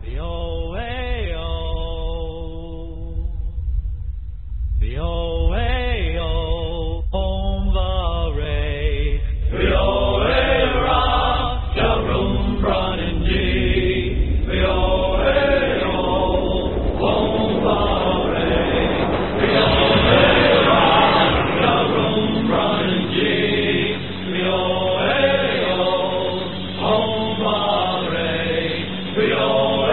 Yo, hey, yo. Yo, hey, yo. Om Vare. Yo, hey, ra. Sharum Pranan Ji. Yo, hey, yo. Om Vare. Yo, hey, ra. Sharum Pranan Ji. Yo, hey, yo. Om Vare. Yo,